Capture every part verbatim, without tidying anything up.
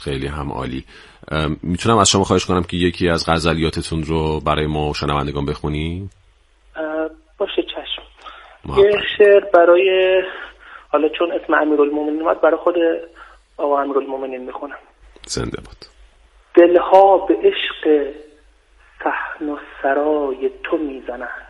خیلی هم عالی. میتونم از شما خواهش کنم که یکی از غزلیاتتون رو برای ما شنوندگان بخونی؟ باشه چشم. یه شعر برای، حالا چون اسم امیرالمومنین اومد، برای خود آقا امیرالمومنین میخونم. زنده باد. دلها به عشق صحن و سرای تو میزنند،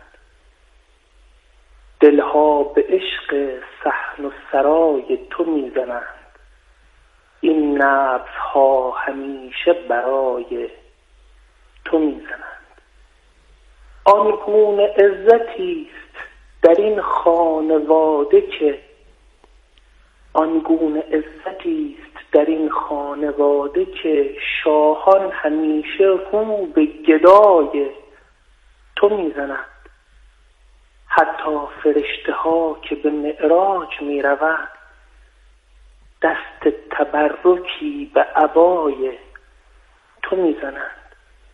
دلها به عشق صحن و سرای تو میزنند، این نبضها همیشه برای تو میزنند. آن گونه عزتی است در این خانواده که، آن گونه عزتی است در این خانواده که، شاهان همیشه رو به گدای تو میزنند. حتی فرشته ها که به معراج می روند، دست تبرکی به عبای تو میزنند.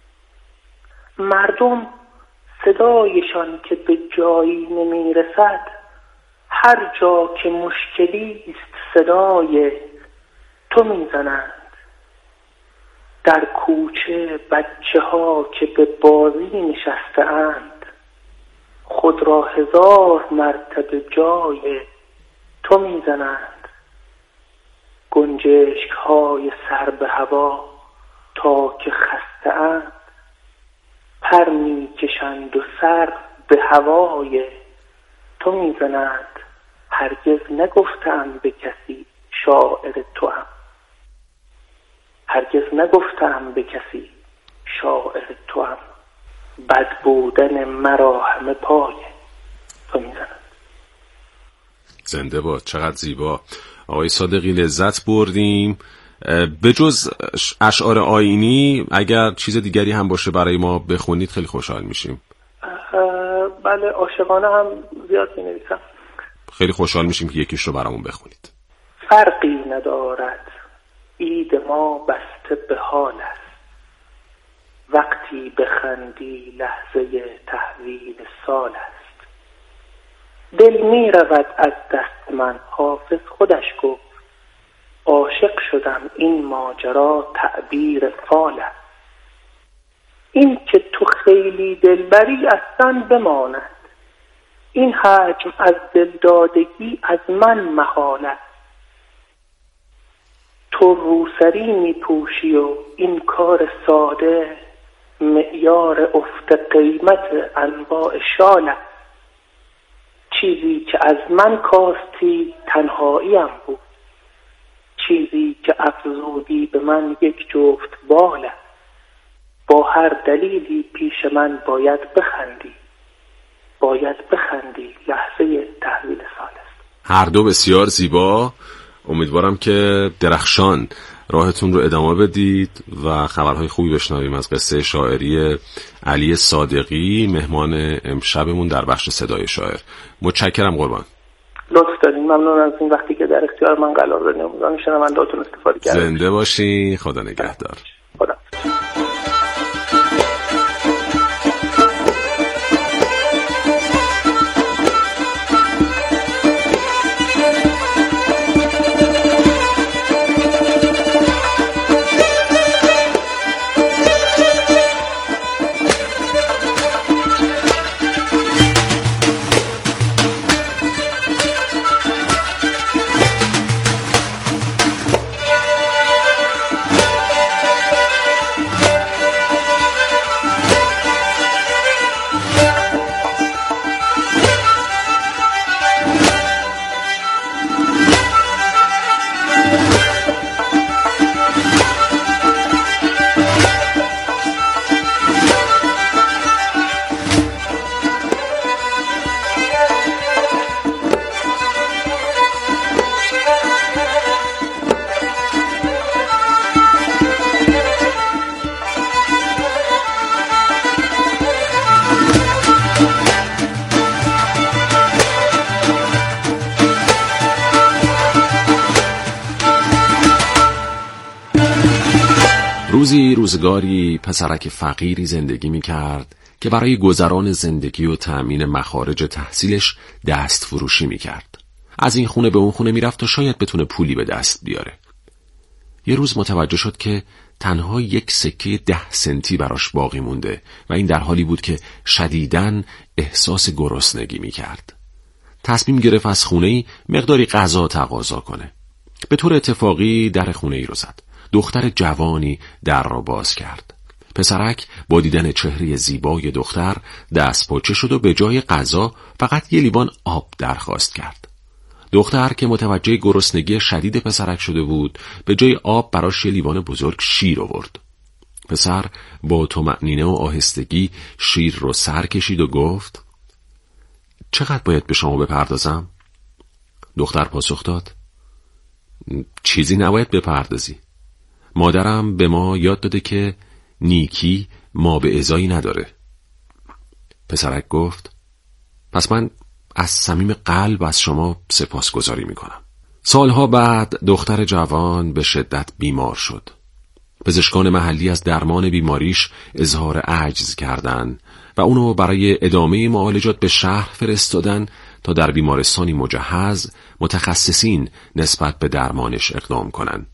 مردم صدایشان که به جایی نمی رسد، هر جا که مشکلی است صدای تو میزنند. در کوچه بچه ها که به بازی نشسته اند، خود را هزار مرتبه جای تو میزنند. گنجشک های سر به هوا تا که خسته اند، پر می کشند و سر به هوای تو میزنند. هرگز نگفتم به کسی شاعر تو هم، هرگز نگفتم به کسی شاعر تو هم، بد بودن مرا همه پای تو میزنند. زنده باد. چقدر زیبا. آقای صادقی لذت بردیم. به جز اشعار آیینی اگر چیز دیگری هم باشه برای ما بخونید خیلی خوشحال میشیم. بله، عاشقانه هم زیاد می‌نویسم. خیلی خوشحال میشیم که یکیش رو برامون بخونید. فرقی ندارد عید ما بسته به حال است، وقتی بخندی لحظه تحویل سال است. دل می رود از دست من، حافظ خودش گفت، عاشق شدم این ماجرا تعبیر فال است. این که تو خیلی دلبری اصلا بماند، این حجم از دلدادگی از من محال است. تو روسری می پوشی و این کار ساده، معیار افت قیمت انواع شال است. چیزی که از من کاستی تنهاییم بود، چیزی که افزودی به من یک جفت بال است. با هر دلیلی پیش من باید بخندی، باید بخندی لحظه تحویل سال است. هر دو بسیار زیبا. امیدوارم که درخشان راهتون رو ادامه بدید و خبرهای خوبی بشنویم از قصه شاعری علی صادقی، مهمان امشبمون در بخش صدای شاعر. متشکرم قربان. لطف دارین. ممنون از این وقتی که در اختیار من قرار دادین. امیدوارم شنونده‌هاتون استفاده کردن. زنده باشی. خدا نگهدار. خدا. روزی روزگاری پسرک فقیری زندگی می کرد که برای گذران زندگی و تأمین مخارج تحصیلش دست فروشی می کرد. از این خونه به اون خونه می رفت تا شاید بتونه پولی به دست بیاره. یه روز متوجه شد که تنها یک سکه ده سنتی براش باقی مونده و این در حالی بود که شدیداً احساس گرسنگی می کرد. تصمیم گرفت از خونه‌ای مقداری غذا تقاضا کنه. به طور اتفاقی در خونه‌ای رو زد. دختر جوانی در را باز کرد. پسرک با دیدن چهره زیبای دختر دست پاچه شد و به جای غذا فقط یه لیوان آب درخواست کرد. دختر که متوجه گرسنگی شدید پسرک شده بود، به جای آب براش یه لیوان بزرگ شیر آورد. پسر با طمأنینه و آهستگی شیر رو سر کشید و گفت: چقدر باید به شما بپردازم؟ دختر پاسخ داد: چیزی نباید بپردازی. مادرم به ما یاد داده که نیکی ما به ازایی نداره. پسرک گفت: پس من از صمیم قلب از شما سپاسگزاری میکنم. سالها بعد دختر جوان به شدت بیمار شد. پزشکان محلی از درمان بیماریش اظهار عجز کردند و اونو برای ادامه معالجات به شهر فرستادن تا در بیمارستانی مجهز متخصصین نسبت به درمانش اقدام کنند.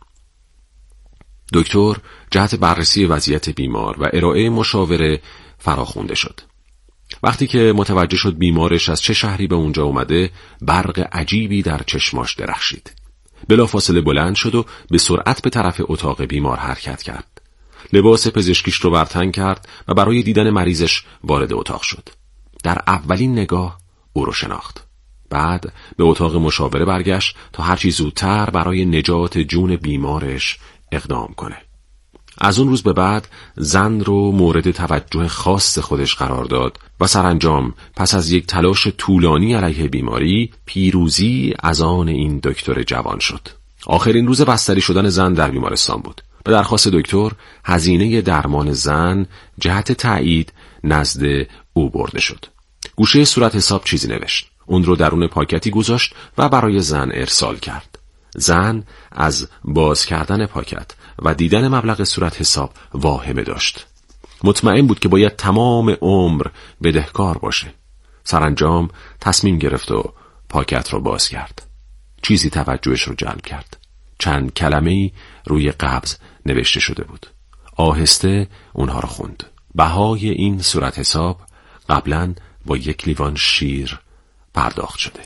دکتر جهت بررسی وضعیت بیمار و ارائه مشاوره فراخوانده شد. وقتی که متوجه شد بیمارش از چه شهری به اونجا اومده، برق عجیبی در چشماش درخشید. بلافاصله بلند شد و به سرعت به طرف اتاق بیمار حرکت کرد. لباس پزشکیش رو برتن کرد و برای دیدن مریضش وارد اتاق شد. در اولین نگاه او رو شناخت. بعد به اتاق مشاوره برگشت تا هرچی زودتر برای نجات جون بیمارش اقدام کنه. از اون روز به بعد زن رو مورد توجه خاص خودش قرار داد و سرانجام پس از یک تلاش طولانی علیه بیماری پیروزی از آن این دکتر جوان شد. آخرین روز بستری شدن زن در بیمارستان بود. به درخواست دکتر هزینه درمان زن جهت تایید نزد او برده شد. گوشه صورت حساب چیزی نوشت. اون رو درون پاکتی گذاشت و برای زن ارسال کرد. زن از باز کردن پاکت و دیدن مبلغ صورت حساب واهمه داشت. مطمئن بود که باید تمام عمر بدهکار باشه. سرانجام تصمیم گرفت و پاکت رو باز کرد. چیزی توجهش رو جلب کرد. چند کلمه‌ای روی قبض نوشته شده بود. آهسته اونها رو خوند. بهای این صورت حساب قبلاً با یک لیوان شیر پرداخت شده.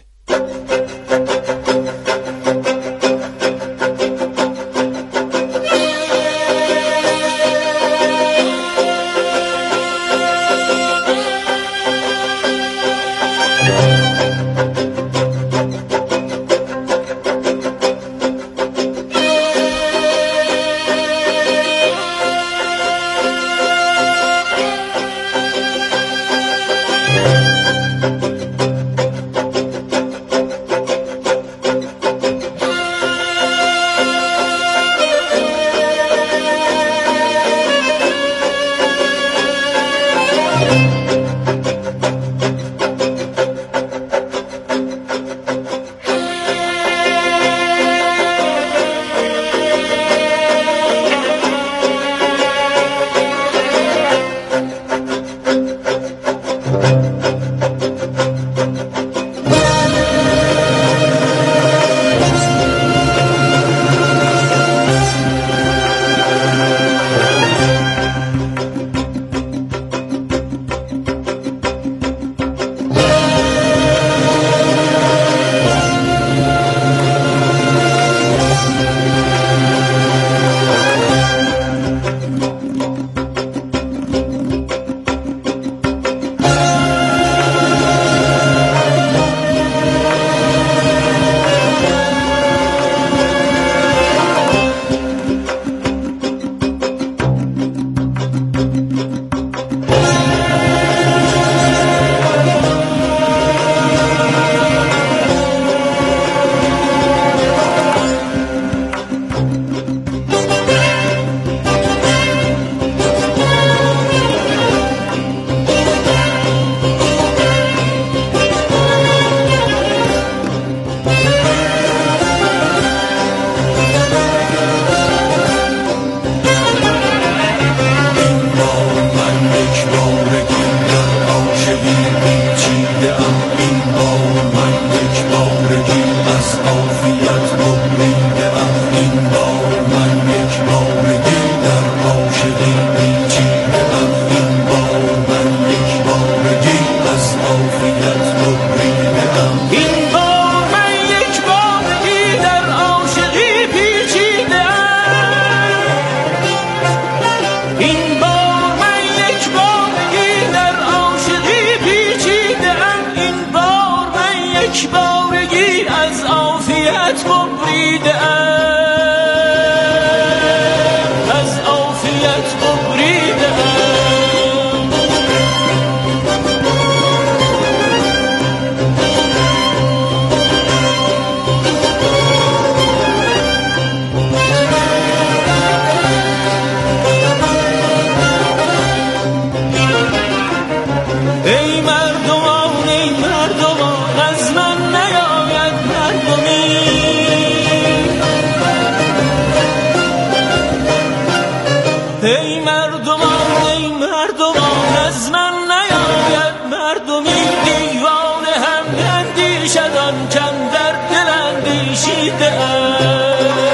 ای مردمان ای مردمان از من نیاید مردمی دیوانه هم اندیشدان کم در دل اندیشیده ام.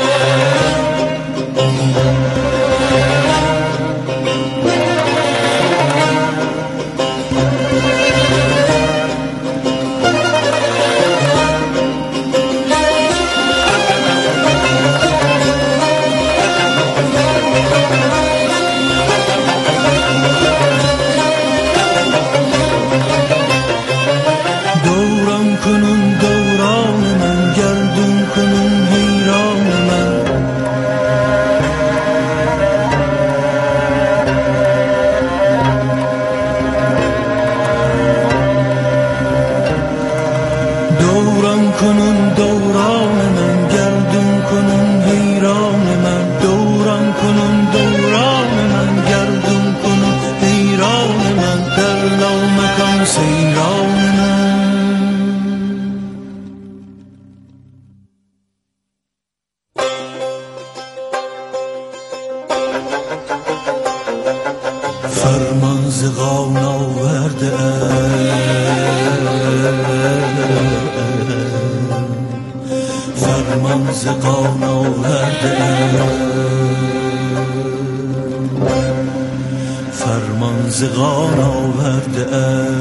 فرمان ز قان آورده فرمان ز قان آورده فرمان ز قان آورده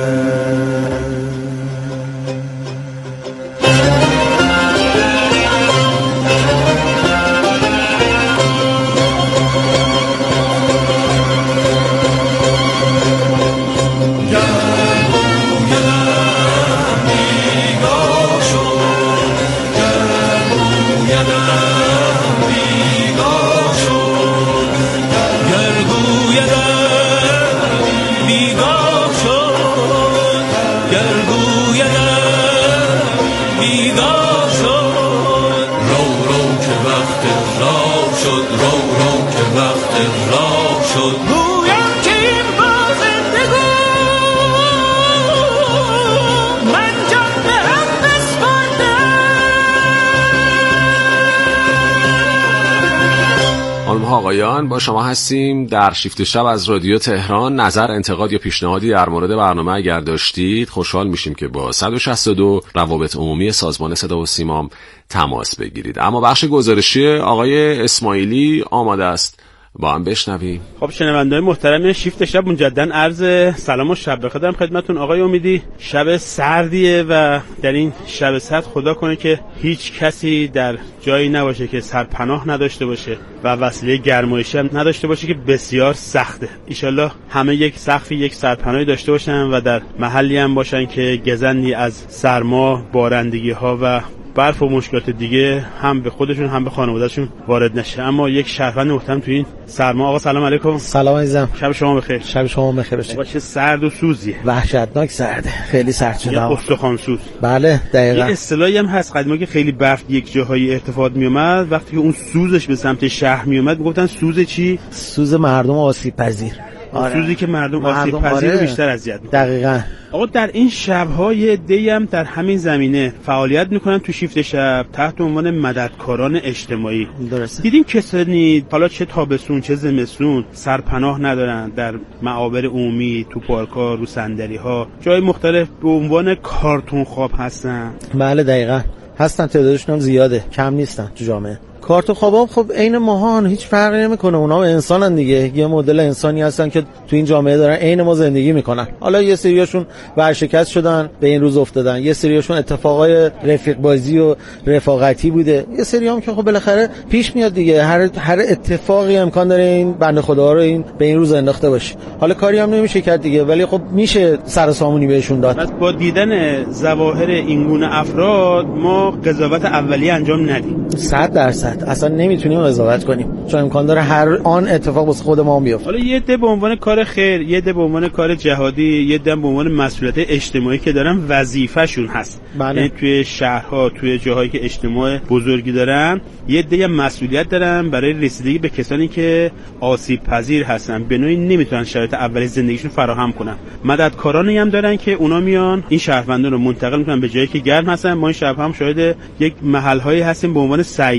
آقایان، با شما هستیم در شیفت شب از رادیو تهران. نظر، انتقاد یا پیشنهادی در مورد برنامه اگر داشتید خوشحال میشیم که با صد و شصت و دو روابط عمومی سازمان صدا و سیما تماس بگیرید. اما بخش گزارشی آقای اسماعیلی آماده است، با هم بشنویم. خب شنونده‌های محترم شیفت شب، مجدداً عرض سلام و شب بخیر دارم خدمتتون. آقای امیدی، شب سردیه و در این شب سرد خدا کنه که هیچ کسی در جایی نباشه که سرپناه نداشته باشه و وسیله گرمایشی هم نداشته باشه که بسیار سخته. ایشالله همه یک سقفی، یک سرپناهی داشته باشن و در محلی هم باشن که گزندی از سرما، بارندگی ها و برف و مشکلات دیگه هم به خودشون هم به خانواده‌شون وارد نشه. اما یک شهروند محترم تو این سرما. آقا سلام علیکم. سلام عزیزم. شب شما بخیر. شب شما بخیر باشه. آقا چه سرد و سوزیه. وحشتناک سرده. خیلی سرد شده. استخوان سوز. بله دقیقاً. یه اصطلاحی هم هست قدیما که خیلی برف یک جاهای ارتفاع می اومد، وقتی که اون سوزش به سمت شهر می اومد میگفتن سوز چی؟ سوز مردم آسیب پذیر. آره. سوزی که مردم آسیب پذیر رو بیشتر اذیت می‌کنه. دقیقاً. آقا در این شب‌های عده‌ای هم در همین زمینه فعالیت می‌کنن تو شیفت شب تحت عنوان مددکاران اجتماعی. درسته. دیدیم کسانی حالا چه تابستون چه زمستون سرپناه ندارن، در معابر عمومی، تو پارک‌ها، رو صندلی‌ها، جای مختلف به عنوان کارتون خواب هستن. بله دقیقاً. هستن، تعدادشون هم زیاده، کم نیستن تو جامعه. کارتون خوابا خب عین ماهان، هیچ فرقی نمیکنه. اونا انسانن دیگه، یه مدل انسانی هستن که تو این جامعه دارن عین ما زندگی میکنن. حالا یه سریاشون ورشکست شدن به این روز افتادن، یه سریاشون اتفاقای رفیق بازی و رفاقتی بوده، یه سریام که خب بالاخره پیش میاد دیگه. هر هر اتفاقی امکان داره این بنده خدا رو این به این روز انداخته باشه. حالا کاری هم نمیشه کرد دیگه، ولی خب میشه سر سامونی بهشون داد. پس با دیدن ظواهر این گونه افراد ما قضاوت اولیه انجام ندیم. صد درصد اصلا نمیتونیم قضاوت کنیم، چون امکان داره هر آن اتفاق واسه خود ما هم بیفته. حالا یه عده به عنوان کار خیر، یه عده به عنوان کار جهادی، یه عده به عنوان مسئولیت اجتماعی که دارن وظیفه‌شون هست. بله. یعنی توی شهرها، توی جاهایی که اجتماع بزرگی دارن، یه عده مسئولیت دارن برای رسیدگی به کسانی که آسیب پذیر هستن، به نوعی نمیتونن شرایط اولیه زندگیشون فراهم کنن. مددکارانی هم دارن که اونا میان این شهروندان رو منتقل میکنن به جایی که گرم هستن. ما این شب هم شاهد یک محل‌هایی هستیم به عنوان سیار،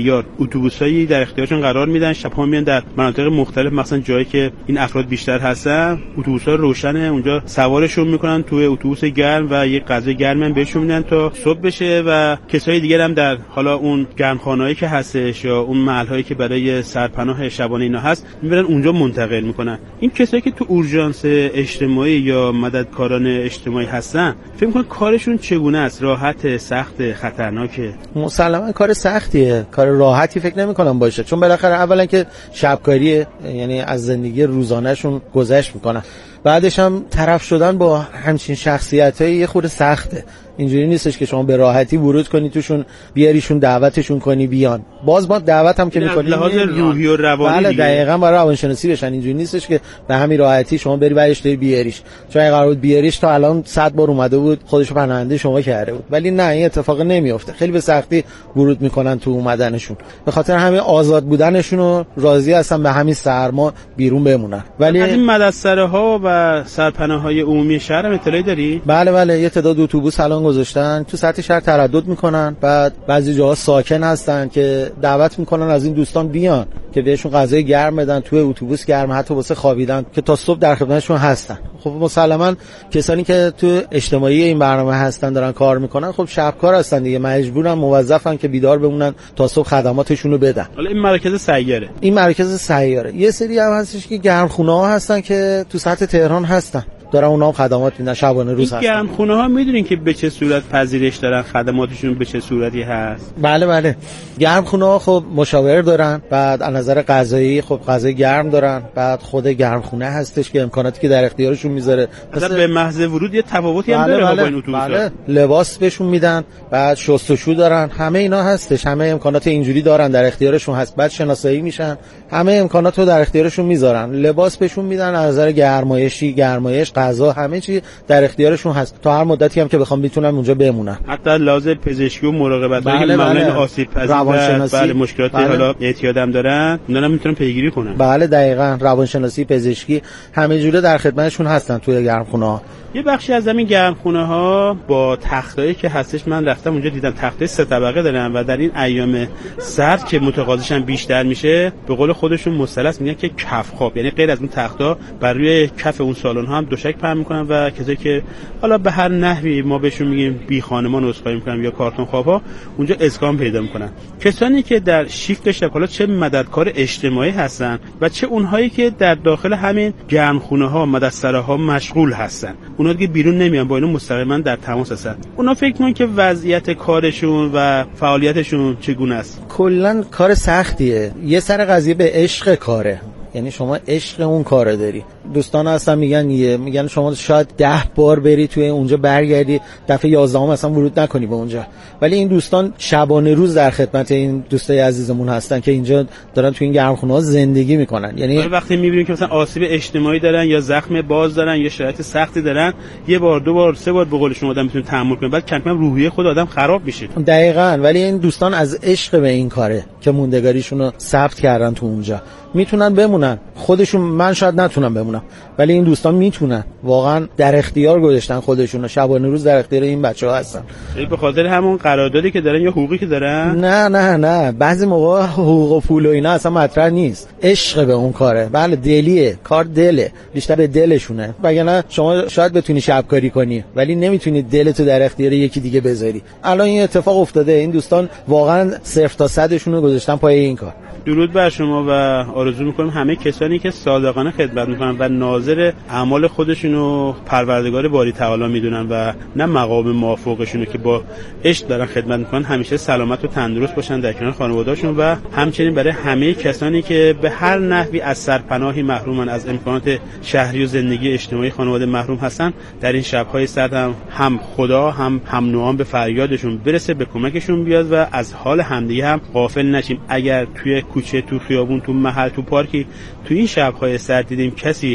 اتوبوسایی در اختیارشون قرار میدن، شب‌ها میان در مناطق مختلف، مثلا جایی که این افراد بیشتر هستن، اتوبوس‌ها روشنه، اونجا سوارشون میکنن توی اتوبوس گرم و یه غذای گرم بهشون میدن تا صبح بشه و کسای دیگه هم در حالا اون گرمخانه‌ای که هستش یا اون محل‌هایی که برای سرپناه شبانه اینا هست میبرن اونجا منتقل میکنن. این کسایی که تو اورژانس اجتماعی یا مددکاران اجتماعی هستن فکر می‌کنن کارشون چگونه است؟ راحت، سخت، خطرناکه؟ مسلماً کار سختیه، کار راحتی فکر نمی‌کنم باشه، چون بالاخره اولا که شبکاریه، یعنی از زندگی روزانه‌شون گذشت میکنن، بعدش هم طرف شدن با همچین شخصیتایی یه خورده سخته. اینجوری نیستش که شما به راحتی ورود کنی توشون، بیاریشون، دعوتشون کنی بیان. باز ما دعوت هم که می‌کنیم لحاظ روحی و روانی. بله دقیقاً، برای روانشناسی بشن. اینجوری نیستش که به همین راحتی شما بری برش داری بیاریش، چون اگه قرار بود بیاریش تا الان صد بار اومده بود خودشو پناهنده شما کرده بود. ولی نه، این اتفاق نمیافته. خیلی به سختی ورود میکنن تو اومدنشون، به خاطر همین آزاد بودنشون و راضی هستن به همین سرما بیرون بمونن. ولی از این مدرسه‌ها و سرپناه‌های عمومی شهر هم اطلاعی داری؟ بله بله، یه تعداد اتوبوس الان گذاشتن تو سطح شهر تردد میکنن، بعد بعضی جاها ساکن هستن که دعوت میکنن از این دوستان بیان که بهشون غذای گرم بدن، توی اتوبوس گرم، حتی واسه خوابیدن که تا صبح در خدمتشون هستن. خب مسلماً کسانی که تو اجتماعی این برنامه هستن دارن کار میکنن، خب شبکار هستن دیگه، مجبورن، موظفن که بیدار بمونن تا صبح خدماتشون رو بدن. حالا این مرکز سیاره، این مرکز سیاره یه سری هم هستش که گرمخونه‌ها هستن که تو سطح تهران هستن، دارن اونا هم خدمات میدن، شبانه روز هستن. گرمخونه ها میدونین که به چه صورت پذیرش دارن، خدماتشون به چه صورتی هست؟ بله بله، گرمخونه ها خب مشاور دارن، بعد از نظر غذایی خب غذای گرم دارن، بعد خود گرمخونه هستش که امکاناتی که در اختیارشون میذاره، مثلا به محض ورود یه تفاوتی هم داره بله با این اتوبوس‌ها. بله، لباس بهشون میدن، بعد شستشو دارن، همه اینا هستش، همه امکانات اینجوری دارن در اختیارشون هست، بعد شناسایی میشن، همه امکانات رو در اختیارشون میذارن، لباس بهشون میدن، از نظر گرمایشی، گرمایش، غذا، همه چی در اختیارشون هست تا هر مدتی هم که بخوام میتونن اونجا بمونن. حتی لازم پزشکی و مراقبت بله که معمولا آسیب پذیر روانشناسی، بله مشکلات بله. حالا اعتیاد هم دارن، اونا هم میتونن پیگیری کنن. بله دقیقاً، روانشناسی، پزشکی، همه جوره در خدمتشون هستن توی گرمخونه‌ها. یه بخشی از همین گرمخونه ها با تختایی که هستش، من رفتم اونجا دیدم تخته سه طبقه دارن و در این ایام سرد که متقاضیشن بیشتر میشه، به قول خودشون مثلث میگن که کف خواب، یعنی غیر از اون تختا بر روی کف اون سالن ها هم دوشک پهن میکنن و کسایی که حالا به هر نحوی ما بهشون میگیم بی خانمان عذرخواهی میکنن یا کارتون خوابا، اونجا اسکان پیدا میکنن. کسانی که در شیفت شب، حالا چه مددکار اجتماعی هستن و چه اونهایی که در داخل همین گرمخونه ها، مدرسه ها مشغول هستن، اونا دیگه بیرون نمیان، با اینا مستقیما در تماس هستن. اونا فکر میکنن که وضعیت کارشون و فعالیتشون چگونه است؟ کلا کار سختیه، یه سر قضیه به عشق کاره، یعنی شما عشق اون کارو داری. دوستان هستن میگن یه میگن شما شاید ده بار بری توی اونجا برگردی، دفعه یازدهم اصلا ورود نکنی به اونجا. ولی این دوستان شبانه روز در خدمت این دوستای عزیزمون هستن که اینجا دارن توی این گرمخونه‌ها زندگی میکنن. یعنی وقتی میبینیم که مثلا آسیب اجتماعی دارن یا زخم باز دارن یا شرایط سختی دارن، یه بار دو بار سه بار به قول شما آدم میتونه تحمل کنه، بعد کم کم روحیه خود آدم خراب میشه. دقیقاً، ولی این دوستان از عشق به این کاره که موندگاریشون رو ثبت کردن تو اونجا، میتونن بمونن. خودشون، من شاید نتونم بمونم، ولی این دوستان میتونن، واقعا در اختیار گذاشتن خودشون و شبانه روز در اختیار این بچه‌ها هستن. یعنی به خاطر همون قراردادی که دارن یا حقوقی که دارن؟ نه نه نه، بعضی موقع حقوق و پول و اینا اصلا مطرح نیست، عشق به اون کاره. بله دلیه، کار دله، بیشتر به دلشونه. وگرنه شما شاید بتونی شبکاری کنی ولی نمیتونی دلتو در اختیار یکی دیگه بذاری. الان این اتفاق افتاده، این دوستان واقعا صفر تا صدشون رو گذاشتن پای این کار. درود بر شما و آرزو میکنم همه کسانی که صادقانه خدمت میکنن و ناظر اعمال خودشونو پروردگار باری تعالی میدونن و نه مقام موافقشونو که با عشق دارن خدمت میکنن، همیشه سلامت و تندرست باشن در کنار خانواده‌شون. و همچنین برای همه کسانی که به هر نحوی از سرپناهی محرومن، از امکانات شهری و زندگی اجتماعی خانواده محروم هستن، در این شب‌های سرد هم هم خدا هم هم نوام به فریادشون برسه، به کمکشون بیاد و از حال همدیگه هم غافل نشیم. اگر توی کوچه، تو خیابون، تو محل، تو پارکی تو این شب‌های سرد دیدیم کسی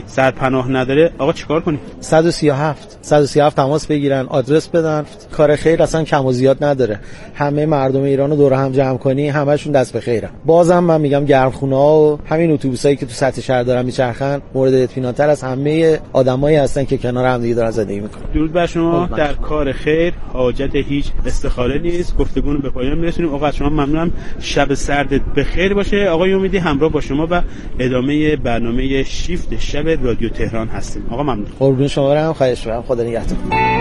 زندگی سرپناه نداره آقا چیکار کنیم؟ صد و سی و هفت صد و سی و هفت تماس بگیرن، آدرس بدن. کار خیر اصلا کم و زیاد نداره. همه مردم ایرانو دور هم جمع کنی همشون دست به خیرن. بازم من میگم گرمخونه‌ها و همین اتوبوسایی که تو سطح شهر دارن میچرخن مورد اطمینان‌تر از همه آدمایی هستن که کنار هم دیگه دارن زندگی میکنن. درود بر شما. در کار خیر حاجت هیچ استخاره نیست. گفتگو رو به پایان میرسونیم. آقا از شما ممنونم. شب سردت بخیر باشه. آقای امیدی همراه با شما و ادامه برنامه شیفت شب رادیو تهران هستیم. آقا ممنون. قربون شما برم. خواهش می‌کنم. خدا نگهدار.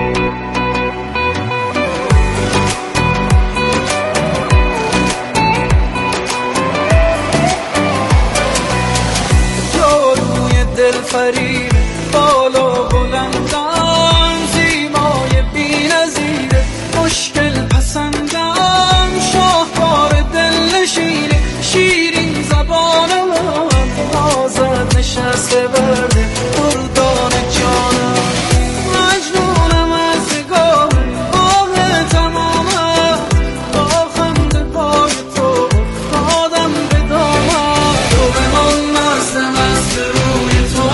دلفریب بالا بلندم، زیبای بی‌نظیر مشکل پسندم، شاهکار دلنشین شیرین زبانم، آزاد نشسته برده بردان جانم، مجنونم از نگاه آه تمامم، با خنده پای تو آدم به دامم، تو به من مستم از روی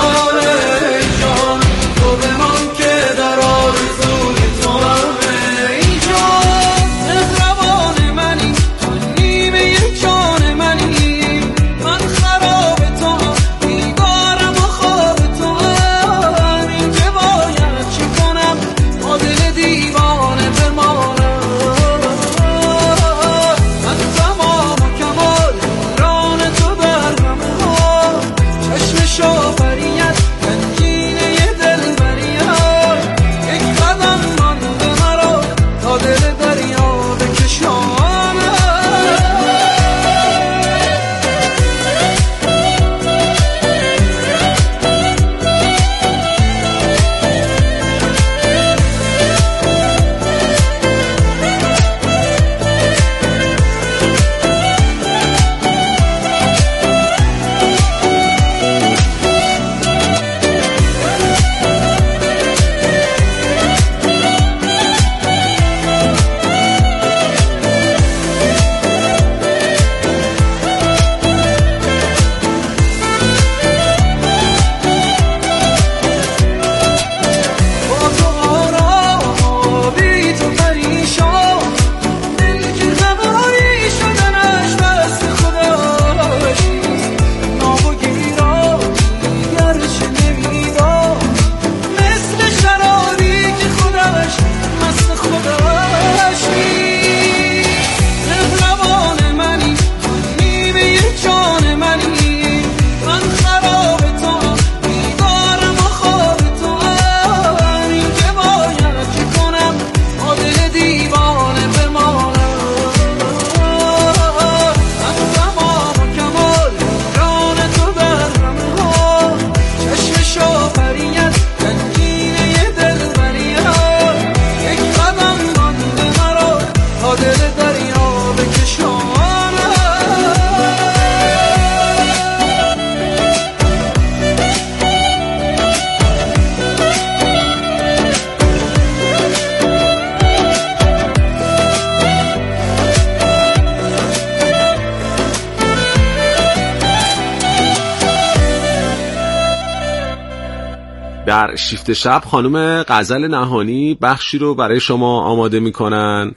در شیفت شب خانم غزل نهانی بخشی رو برای شما آماده میکنن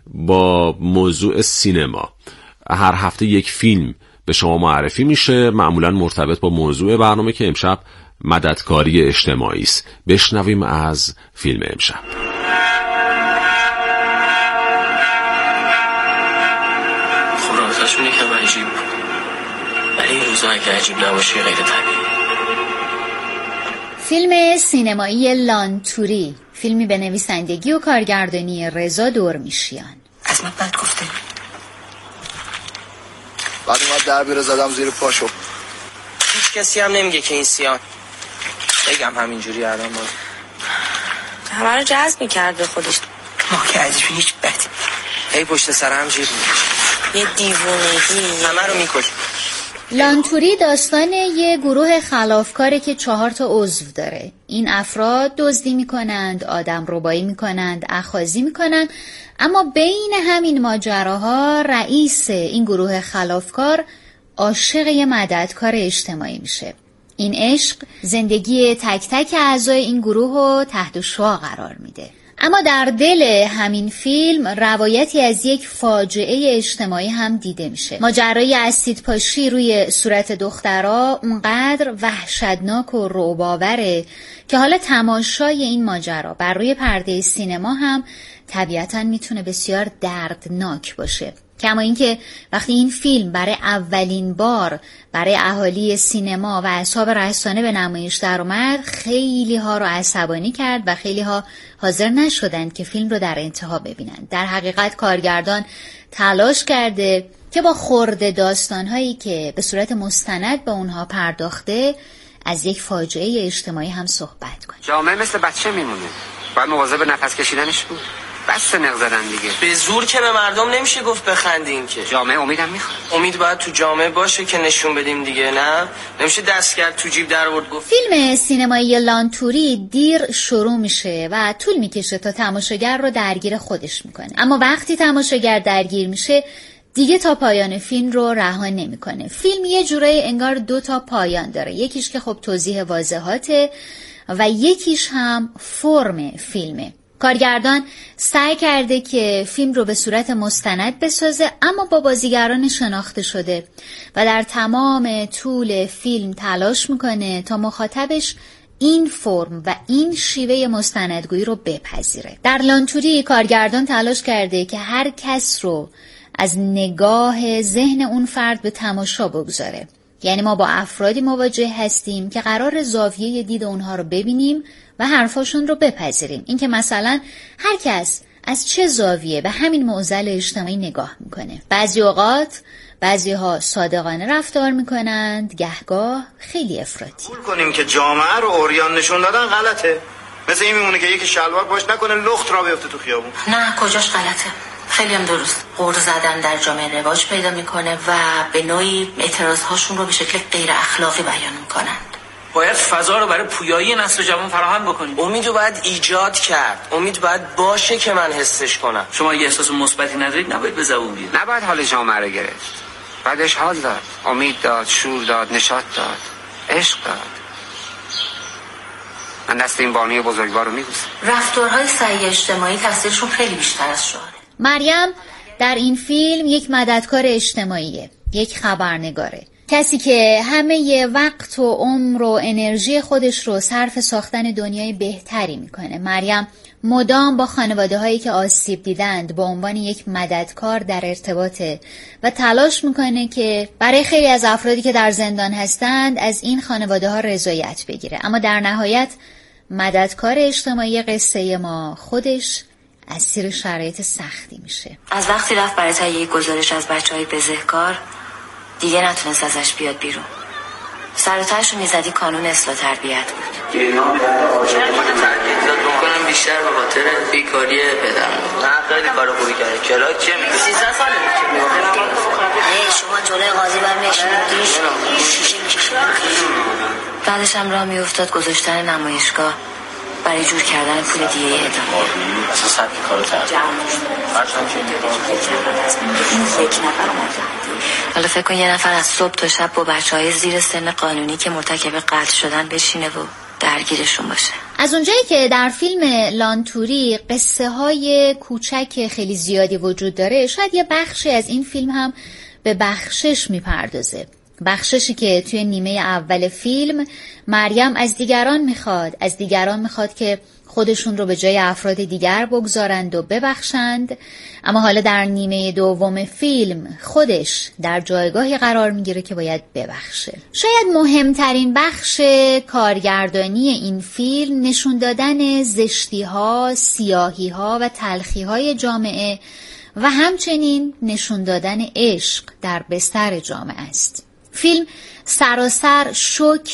با موضوع سینما. هر هفته یک فیلم به شما معرفی میشه، معمولا مرتبط با موضوع برنامه که امشب مددکاری اجتماعی است. بشنویم از فیلم امشب. خب رابطه‌شون یکم عجیب بود، ولی این روزا اگه عجیب نباشه غیر طبیعی. فیلم سینمایی لانتوری، فیلمی به نویسندگی و کارگردانی رضا دورمیشیان. از من بد گفته. بعد اومد دربی رو زدم زیر پاشو. هیچ کسی هم نمیگه که این سیان. بگم همینجوری الان باز همه رو جذب میکرد به خودش. ما که عجیبی هیچ بدی. ای پشت سرم جیب یه دیوونگی همه رو میکش. لانتوری داستان یه گروه خلافکاره که چهار تا عضو داره. این افراد دزدی میکنند، آدم ربایی میکنند، اخاذی میکنند، اما بین همین ماجراها رئیس این گروه خلافکار عاشق یه مددکار اجتماعی میشه. این عشق زندگی تک تک اعضای این گروه رو تحت شعاع قرار میده. اما در دل همین فیلم روایتی از یک فاجعه اجتماعی هم دیده میشه. ماجرای اسیدپاشی روی صورت دخترها اونقدر وحشتناک و رعب‌آوره که حالا تماشای این ماجرا بر روی پرده سینما هم طبیعتاً میتونه بسیار دردناک باشه. کما اینکه وقتی این فیلم برای اولین بار برای اهالی سینما و اصحاب رسانه به نمایش در اومد، خیلی ها رو عصبانی کرد و خیلی ها حاضر نشدند که فیلم رو در انتها ببینند. در حقیقت کارگردان تلاش کرده که با خرد داستان‌هایی که به صورت مستند به اونها پرداخته از یک فاجعه اجتماعی هم صحبت کنه. جامعه مثل بچه میمونه، باید مواظب نفس کشیدنش بود. بس نق زدن دیگه. به زور که به مردم نمیشه گفت بخندین که. جامعه امیدم میخواد. امید باید تو جامعه باشه که نشون بدیم دیگه، نه؟ نمیشه دست کرد تو جیب در آورد گفت. فیلم سینمایی لانتوری دیر شروع میشه و طول میکشه تا تماشاگر رو درگیر خودش میکنه. اما وقتی تماشاگر درگیر میشه دیگه تا پایان فیلم رو رها نمیکنه. فیلم یه جورایی انگار دو تا پایان داره. یکیش که خب توضیح واضحاته و یکیش هم فرم فیلمه. کارگردان سعی کرده که فیلم رو به صورت مستند بسازه اما با بازیگران شناخته شده و در تمام طول فیلم تلاش میکنه تا مخاطبش این فرم و این شیوه مستندگویی رو بپذیره. در لانتوری کارگردان تلاش کرده که هر کس رو از نگاه ذهن اون فرد به تماشا بگذاره. یعنی ما با افرادی مواجه هستیم که قرار زاویه دید اونها رو ببینیم و حرفاشون رو بپذیریم. این که مثلا هر کس از چه زاویه به همین معضل اجتماعی نگاه میکنه. بعضی اوقات بعضی ها صادقانه رفتار میکنند، گهگاه خیلی افراطی. قبول کنیم که جامعه رو عریان نشون دادن غلطه. مثل این میمونه که یکی شلوار باش نکنه لخت را بیفته تو خیابون. نه کجاش غلطه، خیلی هم درست. قور زدن در جامعه رواج پیدا میکنه و به نوعی اعتراض هاشون رو به شکل غیر اخلاقی بیان میکنن. باید فضا رو برای پویایی نسل جوان فراهم بکنیم. امید رو باید ایجاد کرد. امید باید باشه که من حسش کنم. شما یه احساس مثبتی ندارید نباید به زبون بیارید. نباید حال جامعه رو گرفت. بعدش حال داد، امید داد، شور داد، نشاط داد، عشق داد. من دست این بانی بزرگوار رو میبوسم. رفتارهای سعی اجتماعی تاثیرشون خیلی بیشتر از شعاره. مریم در این فیلم یک مددکار اجتماعیه، یک خبرنگاره، کسی که همه وقت و عمر و انرژی خودش رو صرف ساختن دنیای بهتری میکنه. مریم مدام با خانواده هایی که آسیب دیدند با عنوان یک مددکار در ارتباطه و تلاش میکنه که برای خیلی از افرادی که در زندان هستند از این خانواده ها رضایت بگیره. اما در نهایت مددکار اجتماعی قصه ما خودش اسیر شرایط سختی میشه. از وقتی رفت برای تهیه گزارش از بچهای بزهکار دیگه نتونست ازش بیاد بیرون. سر و تهش رو میزدی کانون اصلاح تربیت بود. کنم بیشتر به خاطر بیکاری پدرم. نه خیلی کار خوبی کرده. کلاک چه میگه؟ سیزده ساله نه شما جلوی قاضی برمیشونید شیشه میکشید. بعدش هم راه میافتاد گذاشتن نمایشگاه برای جور کردن پول دیگه ادامه. اصلا سبک کارو ترد. این یک نفر اومده. حالا فکر کن یه نفر از صبح تا شب با بچهای زیر سن قانونی که مرتکب قتل شدن بشینه و درگیرشون باشه. از اونجایی که در فیلم لانتوری قصه های کوچک خیلی زیادی وجود داره، شاید یه بخشی از این فیلم هم به بخشش میپردازه. بخششی که توی نیمه اول فیلم مریم از دیگران میخواد از دیگران میخواد که خودشون رو به جای افراد دیگر بگذارند و ببخشند، اما حالا در نیمه دوم فیلم خودش در جایگاهی قرار میگیره که باید ببخشه. شاید مهمترین بخش کارگردانی این فیلم نشون دادن زشتی ها، سیاهی ها و تلخی های جامعه و همچنین نشون دادن عشق در بستر جامعه است. فیلم سراسر شوک